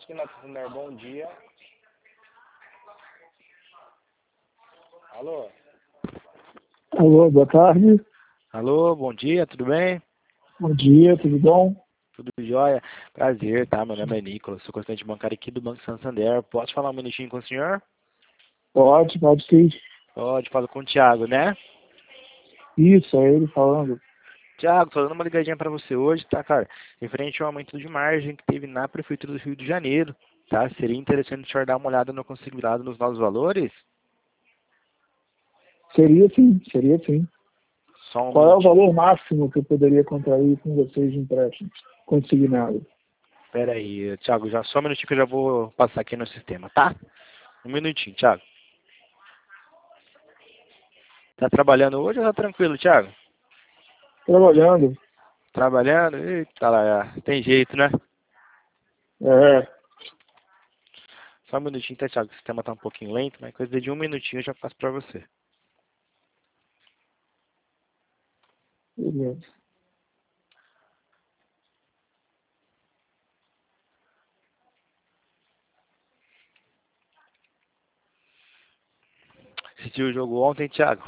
aqui na Santander, bom dia. Alô? Alô, boa tarde. Alô, bom dia, tudo bem? Bom dia, tudo bom? Tudo jóia? Prazer, tá? Meu nome é Nicolas, sou consultante bancário aqui do Banco Santander. Posso falar um minutinho com o senhor? Pode sim. Pode, falo com o Thiago, né? Isso, é ele falando. Thiago, tô dando uma ligadinha pra você hoje, tá, cara? Referente ao aumento de margem que teve na Prefeitura do Rio de Janeiro, tá? Seria interessante o senhor dar uma olhada no consignado nos novos valores? Seria sim. Só um Qual é o minutinho. valor máximo que eu poderia contrair com vocês de empréstimo consignado? Pera aí, Thiago, já só um minutinho que eu já vou passar aqui no sistema, tá? Um minutinho, Thiago. Tá trabalhando hoje ou tá tranquilo, Thiago? Trabalhando. Trabalhando? Eita lá, tem jeito, né? É, Só um minutinho, tá, Thiago? O sistema tá um pouquinho lento, mas coisa de um minutinho eu já passo pra você. beleza. Assistiu o jogo ontem, Thiago?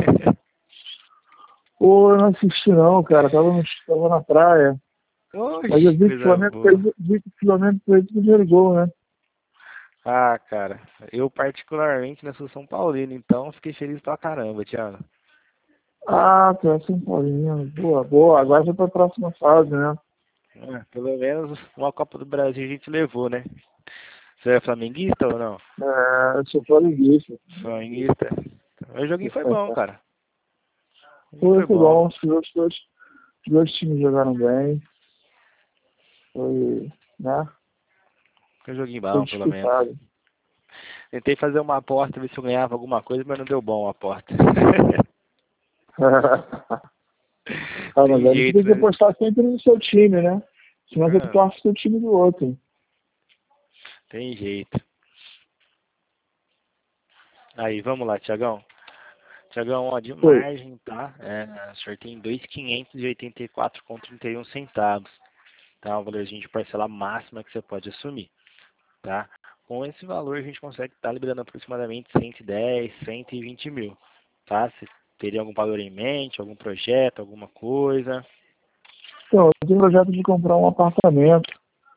Pô, eu não assisti não, cara. Tava na praia. Mas eu Oxi, vi que coisa boa. o Flamengo fez o primeiro gol, né? Ah, cara, eu particularmente, né, sou São Paulino, então fiquei feliz pra caramba, Thiago. Ah, tu é São Paulino. Boa. Agora já pra próxima fase, né? Pelo menos uma Copa do Brasil a gente levou, né? Você é flamenguista ou não? É, eu sou flamenguista. Flamenguista. O joguinho foi bom, cara. O joguinho Foi foi bom. bom, os dois times jogaram bem. Foi, né? Foi um joguinho Foi bom, pelo menos. disputado. Tentei fazer uma aposta, ver se eu ganhava alguma coisa, mas não deu bom a aposta. Mas Tem aí você jeito, tem que né? apostar sempre no seu time, né? Senão você Ah, torce pro time do outro. tem jeito. Aí, vamos lá, Tiagão. Tiagão, ó, de Foi. margem, tá? O senhor tem 2.584,31 centavos. Tá? O valorzinho de parcela máxima que você pode assumir, tá? Com esse valor a gente consegue estar liberando aproximadamente 110, 120 mil, tá? Você teria algum valor em mente, algum projeto, alguma coisa? Então, eu tenho projeto de comprar um apartamento.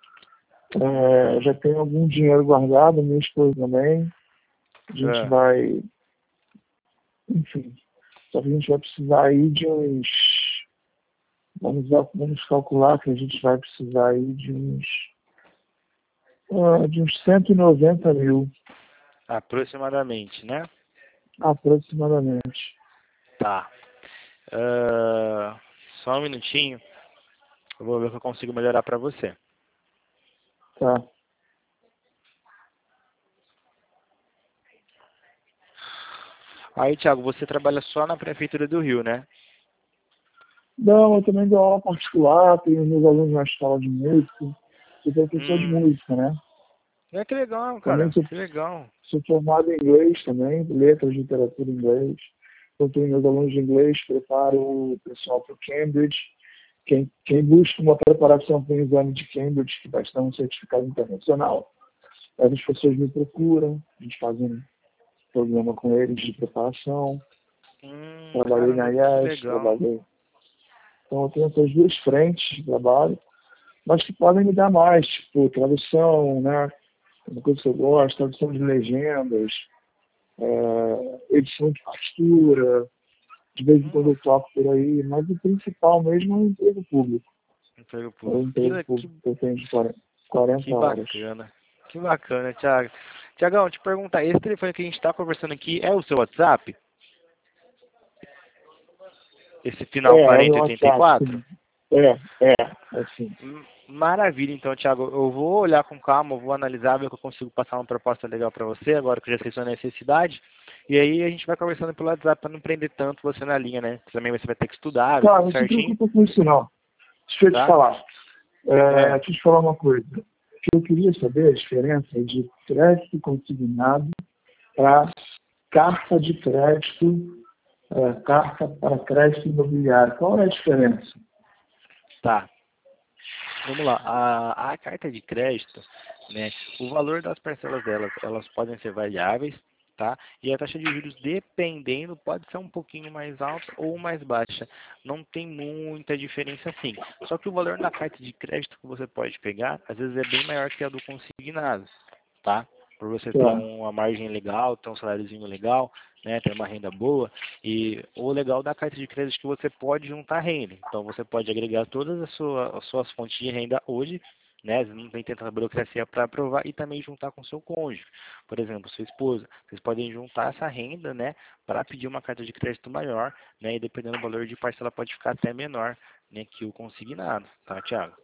Já tenho algum dinheiro guardado, minha esposa também. A gente Ah, vai, enfim, só que a gente vai precisar aí de uns. Vamos calcular que a gente vai precisar aí de uns 190 mil, aproximadamente, né? aproximadamente. Tá. Só um minutinho. Eu vou ver o que eu consigo melhorar para você. Tá. Aí, Thiago, você trabalha só na Prefeitura do Rio, né? Não, eu também dou aula particular, tenho meus alunos na escola de música, sou professor de Hum. música, né? Que legal, Também cara. sou, Que legal. sou formado em inglês também, letras, literatura em inglês. Eu tenho meus alunos de inglês, preparo o pessoal para o Cambridge. Quem busca uma preparação para o exame de Cambridge, que vai te dar um certificado internacional, as pessoas me procuram, a gente faz um programa com eles de preparação. Trabalhei na Caramba, que IES, legal. Então eu tenho essas duas frentes de trabalho, mas que podem me dar mais, tipo tradução, né? Uma coisa que eu gosto, tradução de legendas, edição de partitura, de vez em quando Hum, eu toco por aí, mas o principal mesmo é o emprego público. emprego É o público. emprego público que eu tenho de 40 Que horas. bacana. Que bacana, Thiago. Tiagão, te perguntar, esse telefone que a gente está conversando aqui é o seu WhatsApp? Esse final É o meu WhatsApp, 4084? sim. É assim. Maravilha, então, Thiago. Eu vou olhar com calma, eu vou analisar, ver que eu consigo passar uma proposta legal para você, agora que eu já sei sua necessidade. E aí a gente vai conversando pelo WhatsApp para não prender tanto você na linha, né? Também você vai ter que estudar, ver Cara, tudo não se certinho, preocupa com isso não. Deixa eu te tá? falar. Ah, Deixa eu te falar uma coisa. Eu queria saber a diferença de crédito consignado para carta de crédito, carta para crédito imobiliário. Qual é a diferença? tá. Vamos lá. A carta de crédito, né? O valor das parcelas delas, elas podem ser variáveis, tá? E a taxa de juros, dependendo, pode ser um pouquinho mais alta ou mais baixa. Não tem muita diferença assim. Só que o valor da carta de crédito que você pode pegar, às vezes é bem maior que a do consignado, tá? Por você ter Tá. uma margem legal, ter um saláriozinho legal, né, ter uma renda boa. E o legal da carta de crédito é que você pode juntar renda. Então você pode agregar todas as suas fontes de renda hoje, né? Não tem tanta burocracia para aprovar e também juntar com seu cônjuge. Por exemplo, sua esposa. Vocês podem juntar essa renda, né, para pedir uma carta de crédito maior, né? E dependendo do valor de parcela pode ficar até menor, né, que o consignado, tá, Thiago?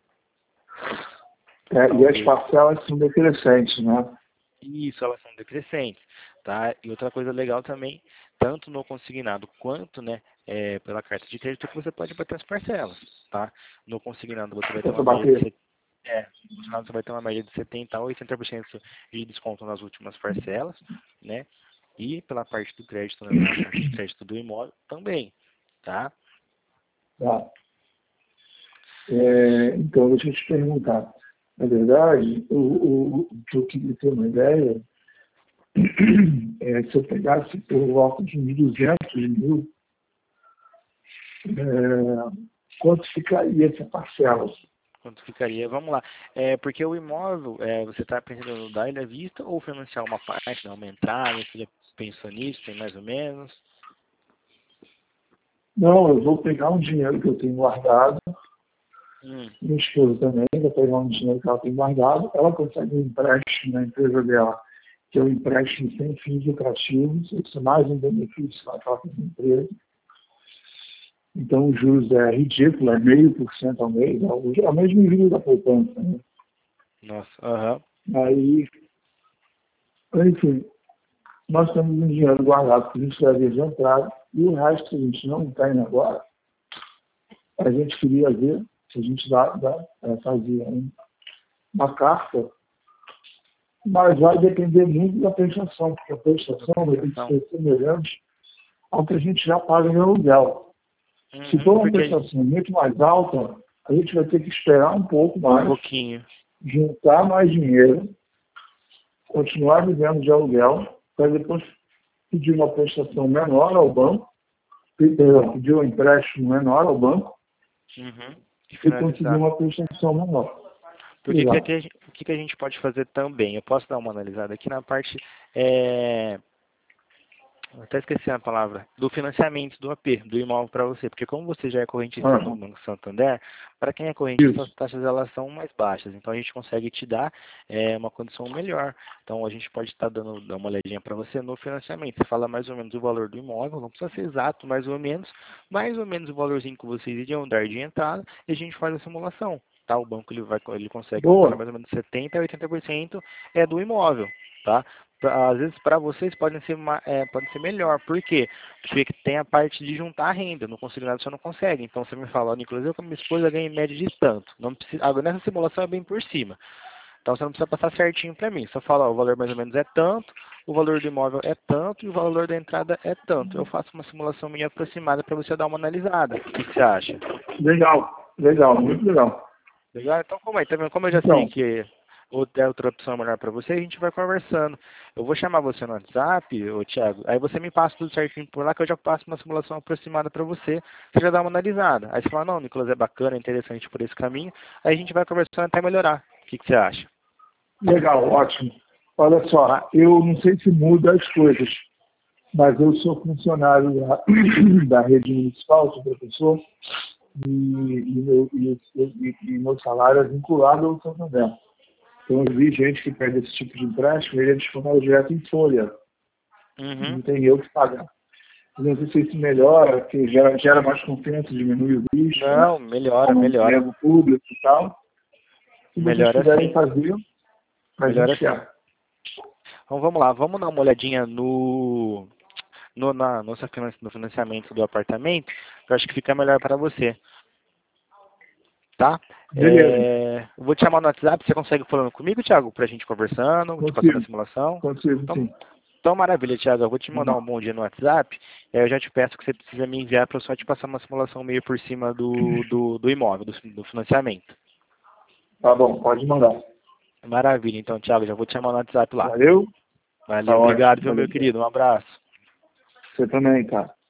E as parcelas são decrescentes, né? Isso, elas são decrescentes, tá? E outra coisa legal também, tanto no consignado quanto, né, pela carta de crédito, é que você pode bater as parcelas, tá? No consignado você vai ter Posso uma média de bater? no consignado você vai ter uma média de 70% a 80% de desconto nas últimas parcelas, né? E pela parte do crédito, né, na carta de crédito do imóvel também, tá? Tá. Então, deixa eu te perguntar. Na verdade, o que eu queria ter uma ideia se eu pegasse por volta de 1.200 mil, quanto ficaria essa parcela? Quanto ficaria? Vamos lá. Porque o imóvel, você está pretendendo dar ele à vista ou financiar uma parte, dar uma entrada, você já pensou nisso, tem mais ou menos? Não, eu vou pegar um dinheiro que eu tenho guardado, Hum, minha esposa também vai pegar um dinheiro que ela tem guardado, ela consegue um empréstimo na empresa dela, que é um empréstimo sem fins lucrativos, isso é mais um benefício para aquela empresa. Então, os juros é ridículo, é 0,5% ao mês, é o mesmo juro da poupança. Né? nossa, aham. Aí, enfim, nós temos um dinheiro guardado que a gente vai ver de entrada, e o resto que a gente não tem agora, a gente queria ver se a gente fazia uma carta, mas vai depender muito da prestação, porque a prestação vai ter que ser semelhante ao que a gente já paga em aluguel. Se for uma prestação muito mais alta, a gente vai ter que esperar um pouco mais, um pouquinho, juntar mais dinheiro, continuar vivendo de aluguel, para depois pedir uma prestação menor ao banco, pedir um empréstimo menor ao banco e e conseguir finalizar. uma prestação menor. Porque o que a gente pode fazer também? Eu posso dar uma analisada aqui na parte, eu até esqueci a palavra, do financiamento do AP, do imóvel para você. Porque como você já é correntista do Banco Santander, para quem é correntista, as taxas elas são mais baixas. Então a gente consegue te dar uma condição melhor. Então a gente pode estar dando uma olhadinha para você no financiamento. Você fala mais ou menos o valor do imóvel, não precisa ser exato, mais ou menos o valorzinho que vocês iriam dar de entrada e a gente faz a simulação. Tá? O banco ele consegue comprar mais ou menos 70% a 80% do imóvel. Tá? Às vezes para vocês pode ser melhor. Por quê? Porque tem a parte de juntar a renda. No consignado você não consegue. Então você me fala, Nicolas, eu com minha esposa ganho em média de tanto. Não precisa, agora nessa simulação é bem por cima. Então você não precisa passar certinho para mim. Só fala, ó, o valor mais ou menos é tanto, o valor do imóvel é tanto e o valor da entrada é tanto. Eu faço uma simulação minha aproximada para você dar uma analisada. O que você acha? Legal, muito legal. Legal? Então como é? Tá vendo? Como eu já sei que outra opção melhor para você, a gente vai conversando. Eu vou chamar você no WhatsApp, ô Thiago, aí você me passa tudo certinho por lá, que eu já passo uma simulação aproximada para você, você já dá uma analisada. Aí você fala, não, Nicolas, é bacana, é interessante por esse caminho, aí a gente vai conversando até melhorar. O que você acha? Legal, ótimo. Olha só, eu não sei se muda as coisas, mas eu sou funcionário da rede municipal, sou professor, e meu salário é vinculado ao Santander. Então, eu vi gente que pede esse tipo de empréstimo, ele é descontado direto em folha. Não tem eu que pagar. Não sei se isso melhora, porque gera mais confiança, diminui o risco. Não, melhora. Emprego público e tal. Se vocês puderem fazer, a gente quer. Então, vamos lá, vamos dar uma olhadinha no financiamento do apartamento, que eu acho que fica melhor para você. Tá? Vou te chamar no WhatsApp, você consegue falando comigo, Thiago, pra gente conversando, te passando a simulação? Consigo, sim. Então, maravilha, Thiago, eu vou te mandar um bom dia no WhatsApp, eu já te peço que você precisa me enviar para eu só te passar uma simulação meio por cima do imóvel, do financiamento. Tá bom, pode mandar. Maravilha. Então, Thiago, já vou te chamar no WhatsApp lá. Valeu? Valeu, Tá obrigado, ótimo, viu, meu valeu. querido? Um abraço. Você também, cara.